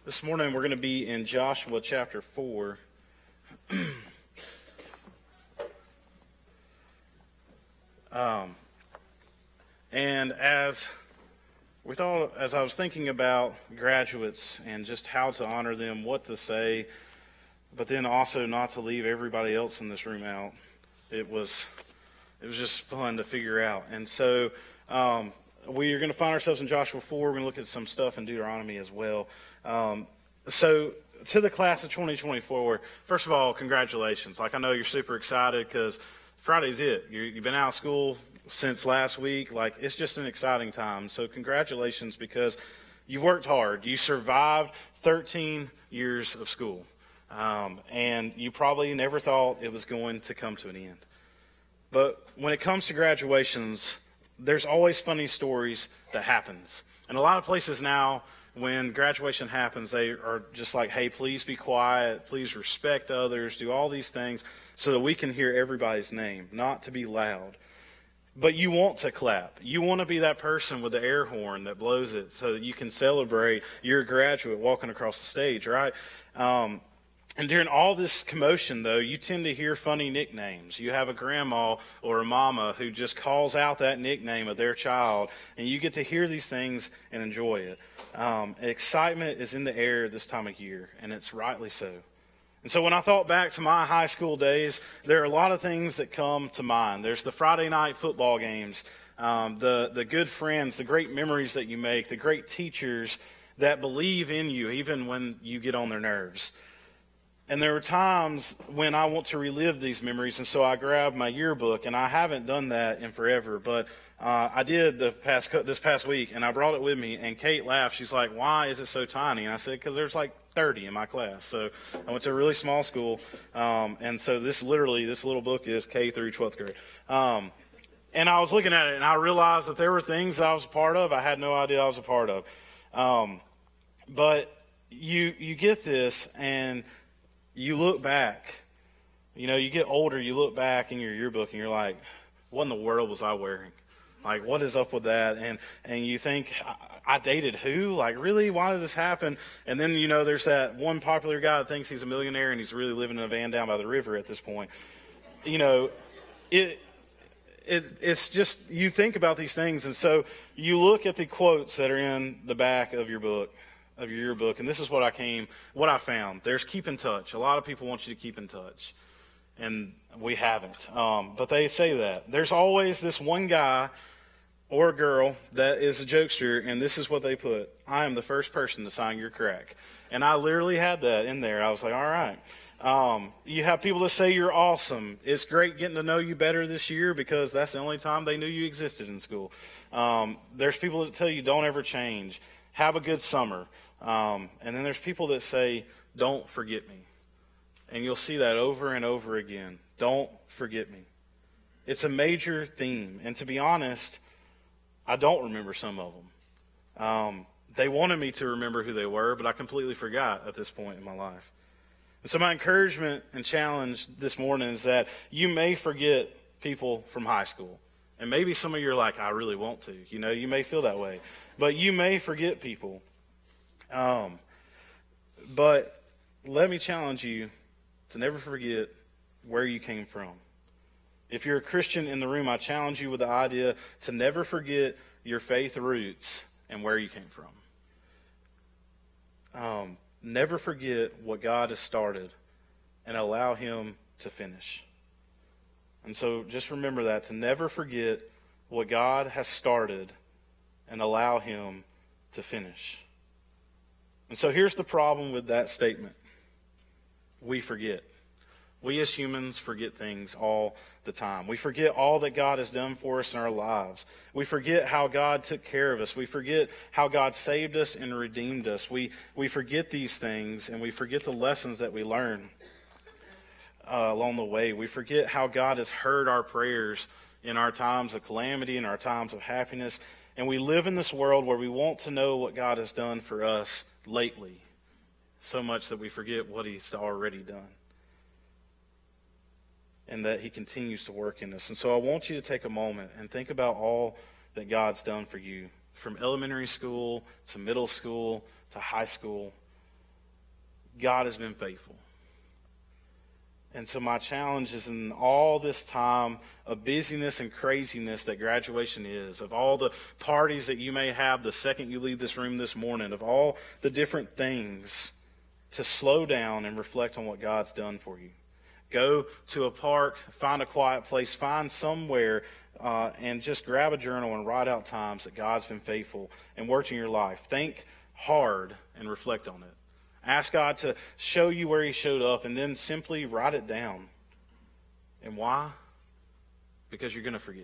This morning we're going to be in Joshua chapter 4. And as I was thinking about graduates and just how to honor them, what to say, but then also not to leave everybody else in this room out, it was just fun to figure out. And so we are going to find ourselves in Joshua 4. We're going to look at some stuff in Deuteronomy as well. So to the class of 2024, first of all, congratulations. I know you're super excited because Friday's it. You've been out of school since last week. It's just an exciting time. So congratulations, because you've worked hard. You survived 13 years of school. And you probably never thought it was going to come to an end. But when it comes to graduations, there's always funny stories that happens. And a lot of places now, when graduation happens, they are just like, hey, please be quiet, please respect others, do all these things so that we can hear everybody's name, not to be loud. But you want to clap. You want to be that person with the air horn that blows it so that you can celebrate your graduate walking across the stage, right? And during all this commotion, though, you tend to hear funny nicknames. You have a grandma or a mama who just calls out that nickname of their child, and you get to hear these things and enjoy it. Excitement is in the air this time of year, and it's rightly so. And so when I thought back to my high school days, there are a lot of things that come to mind. There's the Friday night football games, the good friends, the great memories that you make, the great teachers that believe in you even when you get on their nerves. And there were times when I want to relive these memories, and so I grabbed my yearbook, and I haven't done that in forever, but I did this past week, and I brought it with me, and Kate laughed. She's like, why is it so tiny? And I said, because there's 30 in my class. So I went to a really small school, and so this little book is K through 12th grade. And I was looking at it, and I realized that there were things that I was a part of I had no idea I was a part of. But you get this, and you look back, you get older, you look back in your yearbook and you're like, what in the world was I wearing? What is up with that? And you think, I dated who? Really? Why did this happen? And then, there's that one popular guy that thinks he's a millionaire and he's really living in a van down by the river at this point. It's just, you think about these things. And so you look at the quotes that are in the back of your book. Of your yearbook, and this is what I found. There's keep in touch. A lot of people want you to keep in touch, and we haven't. But they say that. There's always this one guy or girl that is a jokester, and this is what they put. I am the first person to sign your crack. And I literally had that in there. I was like, all right. You have people that say you're awesome. It's great getting to know you better this year because that's the only time they knew you existed in school. There's people that tell you don't ever change. Have a good summer. And then there's people that say, don't forget me. And you'll see that over and over again. Don't forget me. It's a major theme. And to be honest, I don't remember some of them. They wanted me to remember who they were, but I completely forgot at this point in my life. And so my encouragement and challenge this morning is that you may forget people from high school. And maybe some of you are like, I really want to. You may feel that way. But you may forget people. But let me challenge you to never forget where you came from. If you're a Christian in the room, I challenge you with the idea to never forget your faith roots and where you came from. Never forget what God has started and allow Him to finish. And so just remember that, to never forget what God has started and allow Him to finish. And so here's the problem with that statement. We forget. We as humans forget things all the time. We forget all that God has done for us in our lives. We forget how God took care of us. We forget how God saved us and redeemed us. We forget these things, and we forget the lessons that we learn along the way. We forget how God has heard our prayers in our times of calamity, in our times of happiness. And we live in this world where we want to know what God has done for us lately, so much that we forget what He's already done and that He continues to work in us. And so I want you to take a moment and think about all that God's done for you, from elementary school to middle school to high school. God has been faithful. And so my challenge is, in all this time of busyness and craziness that graduation is, of all the parties that you may have the second you leave this room this morning, of all the different things, to slow down and reflect on what God's done for you. Go to a park, find a quiet place, find somewhere, and just grab a journal and write out times that God's been faithful and worked in your life. Think hard and reflect on it. Ask God to show you where he showed up, and then simply write it down. And why? Because you're going to forget.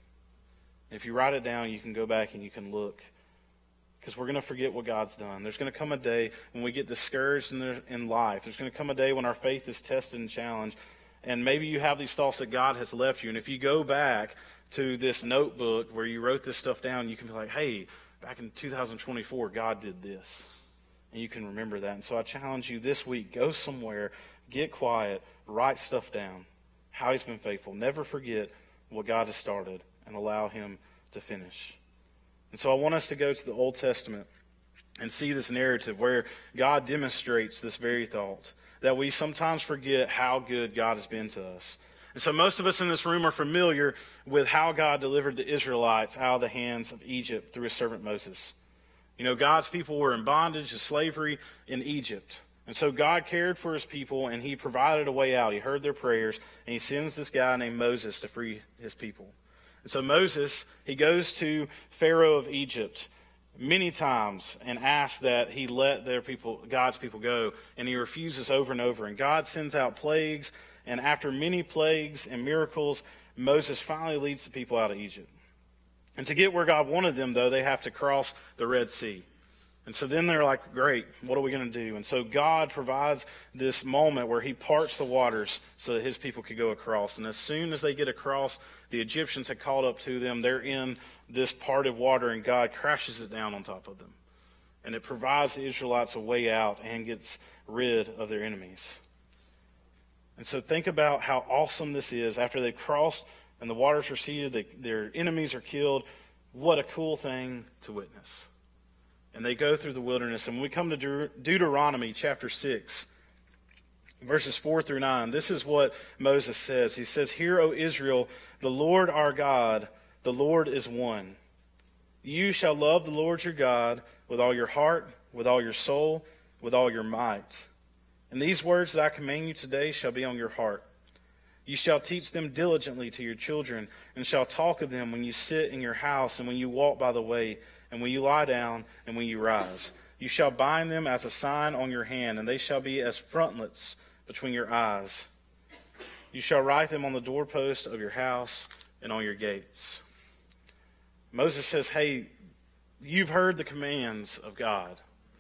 If you write it down, you can go back and you can look. Because we're going to forget what God's done. There's going to come a day when we get discouraged in life. There's going to come a day when our faith is tested and challenged. And maybe you have these thoughts that God has left you. And if you go back to this notebook where you wrote this stuff down, you can be like, hey, back in 2024, God did this. And you can remember that. And so I challenge you this week, go somewhere, get quiet, write stuff down, how he's been faithful. Never forget what God has started and allow him to finish. And so I want us to go to the Old Testament and see this narrative where God demonstrates this very thought, that we sometimes forget how good God has been to us. And so most of us in this room are familiar with how God delivered the Israelites out of the hands of Egypt through his servant Moses. You know, God's people were in bondage and slavery in Egypt. And so God cared for his people, and he provided a way out. He heard their prayers, and he sends this guy named Moses to free his people. And so Moses, he goes to Pharaoh of Egypt many times and asks that he let God's people go, and he refuses over and over. And God sends out plagues, and after many plagues and miracles, Moses finally leads the people out of Egypt. And to get where God wanted them, though, they have to cross the Red Sea. And so then they're like, great, what are we going to do? And so God provides this moment where he parts the waters so that his people could go across. And as soon as they get across, the Egyptians had called up to them. They're in this parted water, and God crashes it down on top of them. And it provides the Israelites a way out and gets rid of their enemies. And so think about how awesome this is. After they've crossed and the waters receded, their enemies are killed. What a cool thing to witness. And they go through the wilderness. And when we come to Deuteronomy chapter 6, verses 4 through 9, this is what Moses says. He says, "Hear, O Israel, the Lord our God, the Lord is one. You shall love the Lord your God with all your heart, with all your soul, with all your might. And these words that I command you today shall be on your heart. You shall teach them diligently to your children, and shall talk of them when you sit in your house, and when you walk by the way, and when you lie down, and when you rise. You shall bind them as a sign on your hand, and they shall be as frontlets between your eyes. You shall write them on the doorpost of your house and on your gates." Moses says, hey, you've heard the commands of God.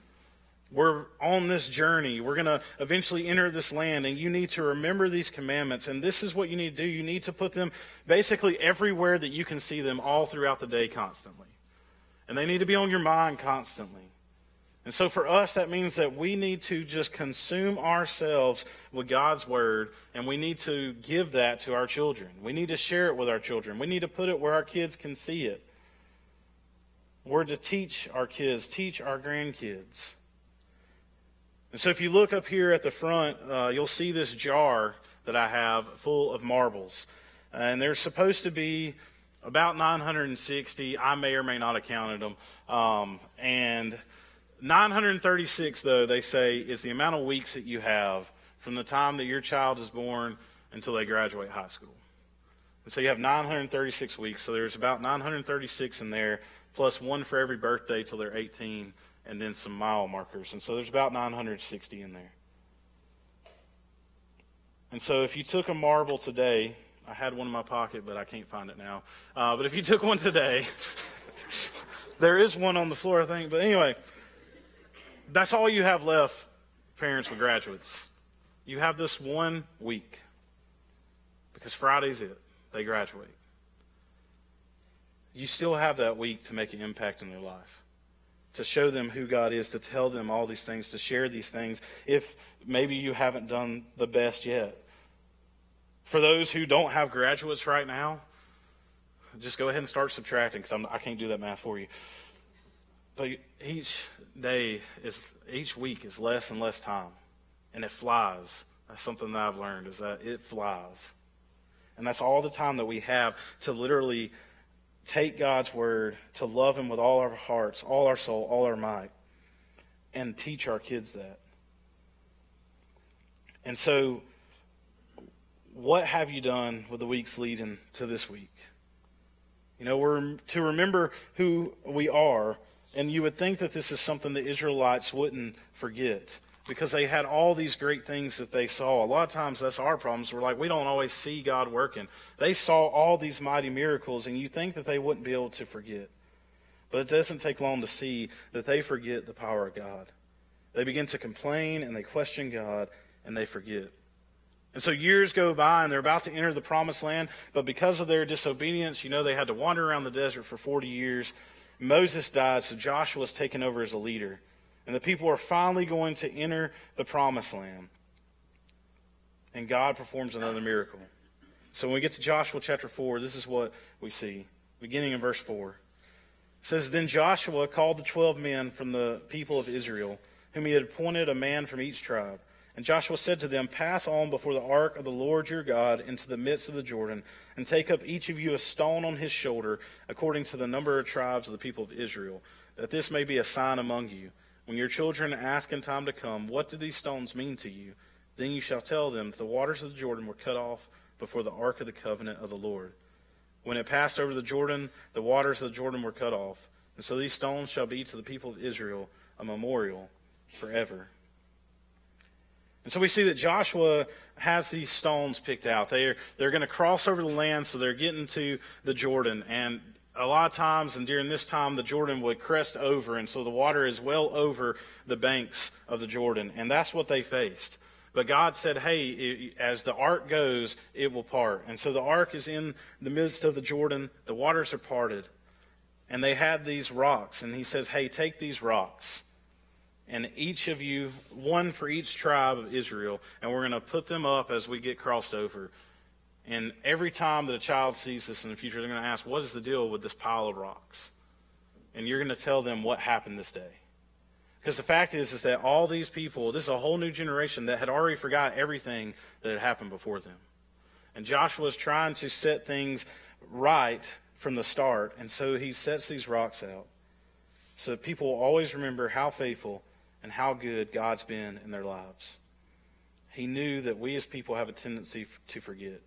We're on this journey. We're going to eventually enter this land, and you need to remember these commandments. And this is what you need to do. You need to put them basically everywhere that you can see them all throughout the day constantly. And they need to be on your mind constantly. And so for us, that means that we need to just consume ourselves with God's word, and we need to give that to our children. We need to share it with our children. We need to put it where our kids can see it. We're to teach our kids, teach our grandkids. And so if you look up here at the front, you'll see this jar that I have full of marbles. And there's supposed to be about 960. I may or may not have counted them. And 936, though, they say, is the amount of weeks that you have from the time that your child is born until they graduate high school. And so you have 936 weeks. So there's about 936 in there, plus one for every birthday till they're 18. And then some mile markers. And so there's about 960 in there. And so if you took a marble today, I had one in my pocket, but I can't find it now. But if you took one today, there is one on the floor, I think. But anyway, that's all you have left, parents with graduates. You have this 1 week. Because Friday's it. They graduate. You still have that week to make an impact in their life. To show them who God is, to tell them all these things, to share these things, if maybe you haven't done the best yet. For those who don't have graduates right now, just go ahead and start subtracting, because I can't do that math for you. But each week is less and less time. and it flies. That's something that I've learned, is that it flies. And that's all the time that we have to literally take God's word, to love him with all our hearts, all our soul, all our might, and teach our kids that. And so, what have you done with the weeks leading to this week? You know, we're to remember who we are, and you would think that this is something the Israelites wouldn't forget, because they had all these great things that they saw. A lot of times that's our problems. We're like, we don't always see God working. They saw all these mighty miracles, and you think that they wouldn't be able to forget. But it doesn't take long to see that they forget the power of God. They begin to complain, and they question God, and they forget. And so years go by, and they're about to enter the promised land, but because of their disobedience, they had to wander around the desert for 40 years. Moses died, so Joshua was taken over as a leader. And the people are finally going to enter the promised land. And God performs another miracle. So when we get to Joshua chapter 4, this is what we see. Beginning in verse 4. It says, Then Joshua called the 12 men from the people of Israel, whom he had appointed a man from each tribe. And Joshua said to them, Pass on before the ark of the Lord your God into the midst of the Jordan, and take up each of you a stone on his shoulder, according to the number of tribes of the people of Israel, that this may be a sign among you. When your children ask in time to come, What do these stones mean to you? Then you shall tell them that the waters of the Jordan were cut off before the ark of the covenant of the Lord. When it passed over the Jordan, the waters of the Jordan were cut off. And so these stones shall be to the people of Israel a memorial forever. And so we see that Joshua has these stones picked out. They're going to cross over the land, so they're getting to the Jordan. And a lot of times, and during this time, the Jordan would crest over, and so the water is well over the banks of the Jordan. And that's what they faced. But God said, hey, as the ark goes, it will part. And so the ark is in the midst of the Jordan. The waters are parted. And they had these rocks. And he says, hey, take these rocks. And each of you, one for each tribe of Israel, and we're going to put them up as we get crossed over. And every time that a child sees this in the future, they're going to ask, what is the deal with this pile of rocks? And you're going to tell them what happened this day. Because the fact is that all these people, this is a whole new generation that had already forgot everything that had happened before them. And Joshua is trying to set things right from the start, and so he sets these rocks out so that people will always remember how faithful and how good God's been in their lives. He knew that we as people have a tendency to forget.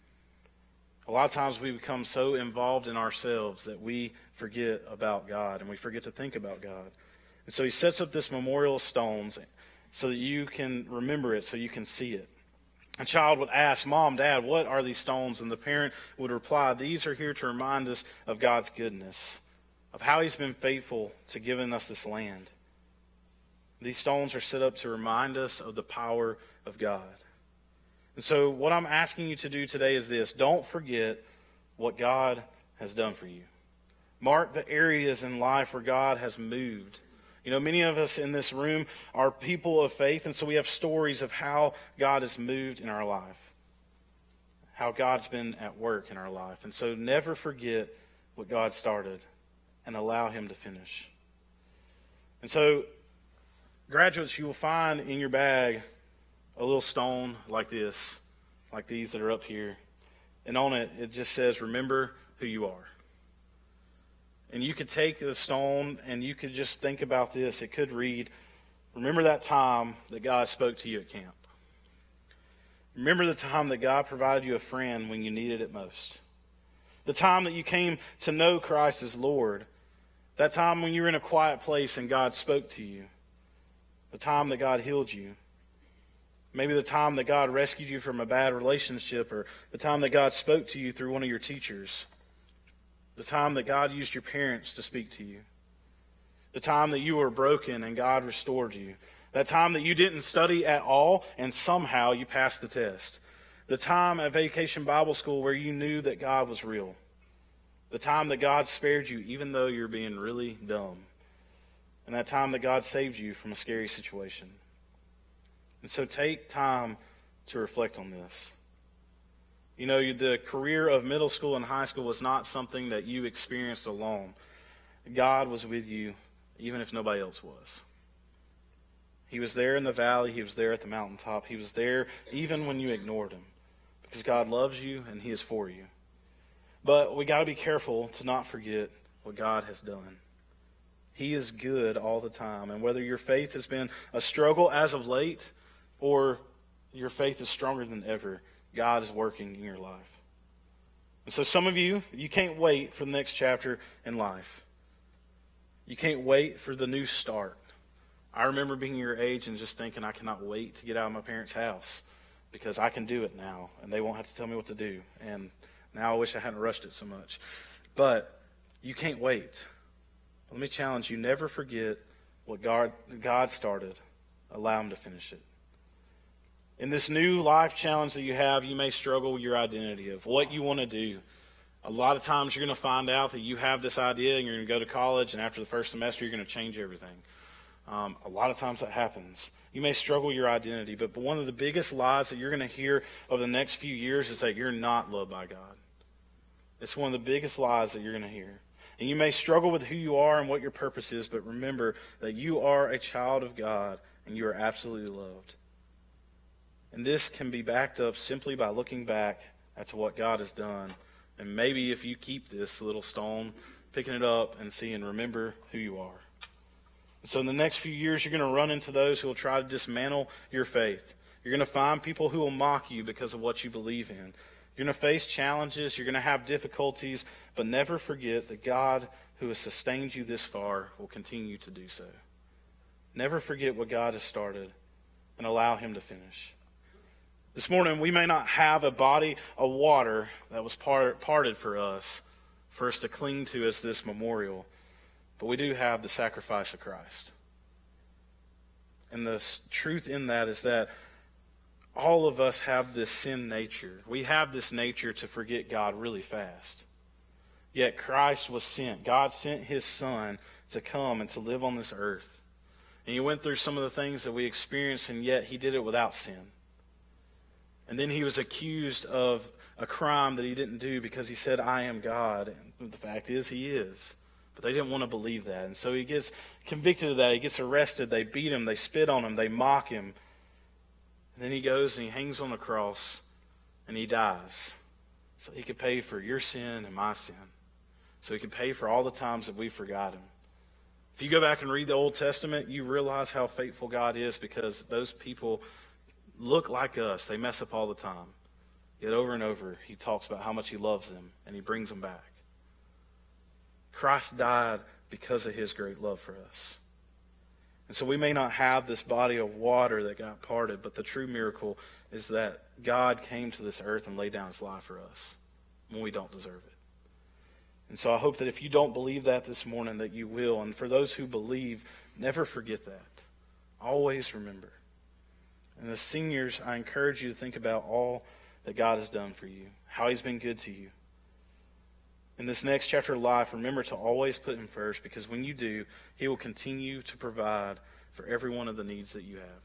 A lot of times we become so involved in ourselves that we forget about God and we forget to think about God. And so he sets up this memorial of stones so that you can remember it, so you can see it. A child would ask, Mom, Dad, what are these stones? And the parent would reply, these are here to remind us of God's goodness, of how he's been faithful to giving us this land. These stones are set up to remind us of the power of God. And so what I'm asking you to do today is this. Don't forget what God has done for you. Mark the areas in life where God has moved. Many of us in this room are people of faith, and so we have stories of how God has moved in our life, how God's been at work in our life. And so never forget what God started and allow him to finish. And so, graduates, you will find in your bag a little stone like this, like these that are up here. And on it, it just says, remember who you are. And you could take the stone and you could just think about this. It could read, remember that time that God spoke to you at camp. Remember the time that God provided you a friend when you needed it most. The time that you came to know Christ as Lord. That time when you were in a quiet place and God spoke to you. The time that God healed you. Maybe the time that God rescued you from a bad relationship, or the time that God spoke to you through one of your teachers. The time that God used your parents to speak to you. The time that you were broken and God restored you. That time that you didn't study at all and somehow you passed the test. The time at Vacation Bible School where you knew that God was real. The time that God spared you even though you're being really dumb. And that time that God saved you from a scary situation. And so take time to reflect on this. The career of middle school and high school was not something that you experienced alone. God was with you even if nobody else was. He was there in the valley. He was there at the mountaintop. He was there even when you ignored him, because God loves you and he is for you. But we got to be careful to not forget what God has done. He is good all the time. And whether your faith has been a struggle as of late or your faith is stronger than ever, God is working in your life. And so some of you can't wait for the next chapter in life. You can't wait for the new start. I remember being your age and just thinking, I cannot wait to get out of my parents' house because I can do it now and they won't have to tell me what to do. And now I wish I hadn't rushed it so much. But you can't wait. Let me challenge you, never forget what God started. Allow him to finish it. In this new life challenge that you have, you may struggle with your identity of what you want to do. A lot of times you're going to find out that you have this idea and you're going to go to college, and after the first semester you're going to change everything. A lot of times that happens. You may struggle with your identity, but one of the biggest lies that you're going to hear over the next few years is that you're not loved by God. It's one of the biggest lies that you're going to hear. And you may struggle with who you are and what your purpose is, but remember that you are a child of God and you are absolutely loved. And this can be backed up simply by looking back at what God has done. And maybe if you keep this little stone, picking it up and seeing, remember who you are. So in the next few years, you're going to run into those who will try to dismantle your faith. You're going to find people who will mock you because of what you believe in. You're going to face challenges. You're going to have difficulties. But never forget that God, who has sustained you this far, will continue to do so. Never forget what God has started and allow him to finish. This morning, we may not have a body of water that was parted for us to cling to as this memorial. But we do have the sacrifice of Christ. And the truth in that is that all of us have this sin nature. We have this nature to forget God really fast. Yet Christ was sent. God sent his Son to come and to live on this earth. And he went through some of the things that we experienced, and yet he did it without sin. And then he was accused of a crime that he didn't do because he said, I am God. And the fact is, he is. But they didn't want to believe that. And so he gets convicted of that. He gets arrested. They beat him. They spit on him. They mock him. And then he goes and he hangs on the cross and he dies. So he could pay for your sin and my sin. So he could pay for all the times that we forgot him. If you go back and read the Old Testament, you realize how faithful God is, because those people look like us. They mess up all the time. Yet over and over, he talks about how much he loves them and he brings them back. Christ died because of his great love for us. And so we may not have this body of water that got parted, but the true miracle is that God came to this earth and laid down his life for us when we don't deserve it. And so I hope that if you don't believe that this morning, that you will. And for those who believe, never forget that. Always remember. And as seniors, I encourage you to think about all that God has done for you, how he's been good to you. In this next chapter of life, remember to always put him first, because when you do, he will continue to provide for every one of the needs that you have.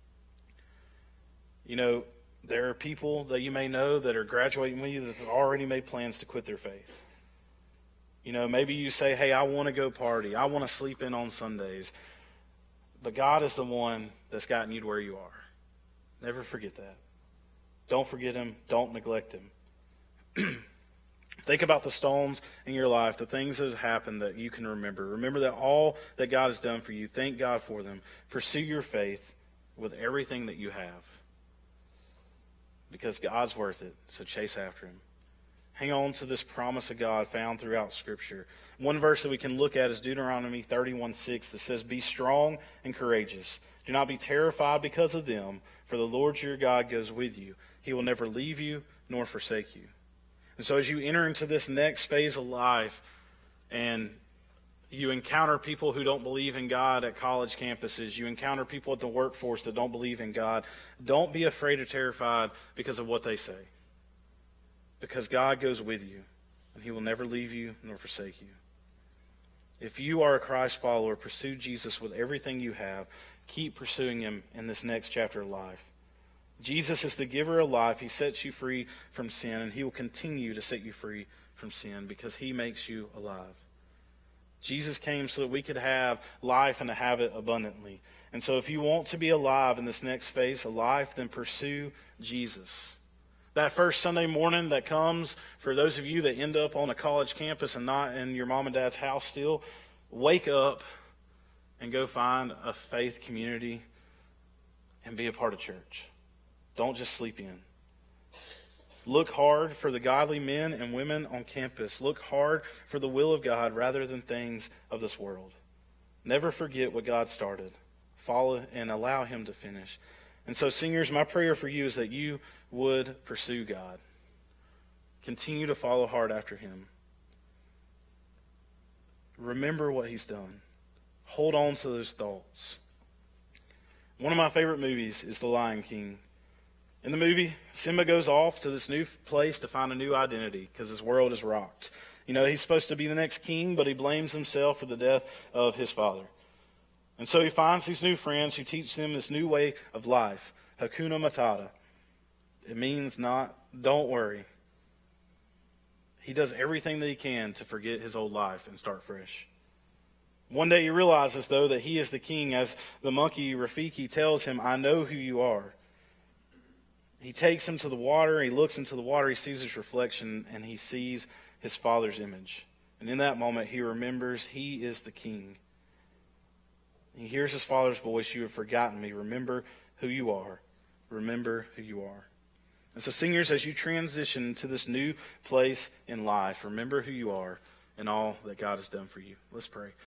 You know, there are people that you may know that are graduating with you that have already made plans to quit their faith. You know, maybe you say, hey, I want to go party. I want to sleep in on Sundays. But God is the one that's gotten you to where you are. Never forget that. Don't forget him. Don't neglect him. Think about the stones in your life, the things that have happened that you can remember. Remember that all that God has done for you. Thank God for them. Pursue your faith with everything that you have, because God's worth it, so chase after him. Hang on to this promise of God found throughout Scripture. One verse that we can look at is Deuteronomy 31:6 that says, be strong and courageous. Do not be terrified because of them, for the Lord your God goes with you. He will never leave you nor forsake you. And so as you enter into this next phase of life and you encounter people who don't believe in God at college campuses, you encounter people at the workforce that don't believe in God, don't be afraid or terrified because of what they say. Because God goes with you, and he will never leave you nor forsake you. If you are a Christ follower, pursue Jesus with everything you have. Keep pursuing him in this next chapter of life. Jesus is the giver of life. He sets you free from sin, and he will continue to set you free from sin because he makes you alive. Jesus came so that we could have life and to have it abundantly. And so if you want to be alive in this next phase of life, then pursue Jesus. That first Sunday morning that comes, for those of you that end up on a college campus and not in your mom and dad's house still, wake up and go find a faith community and be a part of church. Don't just sleep in. Look hard for the godly men and women on campus. Look hard for the will of God rather than things of this world. Never forget what God started. Follow and allow Him to finish. And so, singers, my prayer for you is that you would pursue God. Continue to follow hard after Him. Remember what He's done. Hold on to those thoughts. One of my favorite movies is The Lion King. In the movie, Simba goes off to this new place to find a new identity because his world is rocked. You know, he's supposed to be the next king, but he blames himself for the death of his father. And so he finds these new friends who teach them this new way of life, Hakuna Matata. It means don't worry. He does everything that he can to forget his old life and start fresh. One day he realizes, though, that he is the king, as the monkey Rafiki tells him, I know who you are. He takes him to the water, he looks into the water, he sees his reflection, and he sees his father's image. And in that moment, he remembers he is the king. He hears his father's voice, you have forgotten me. Remember who you are. Remember who you are. And so, singers, as you transition to this new place in life, remember who you are and all that God has done for you. Let's pray.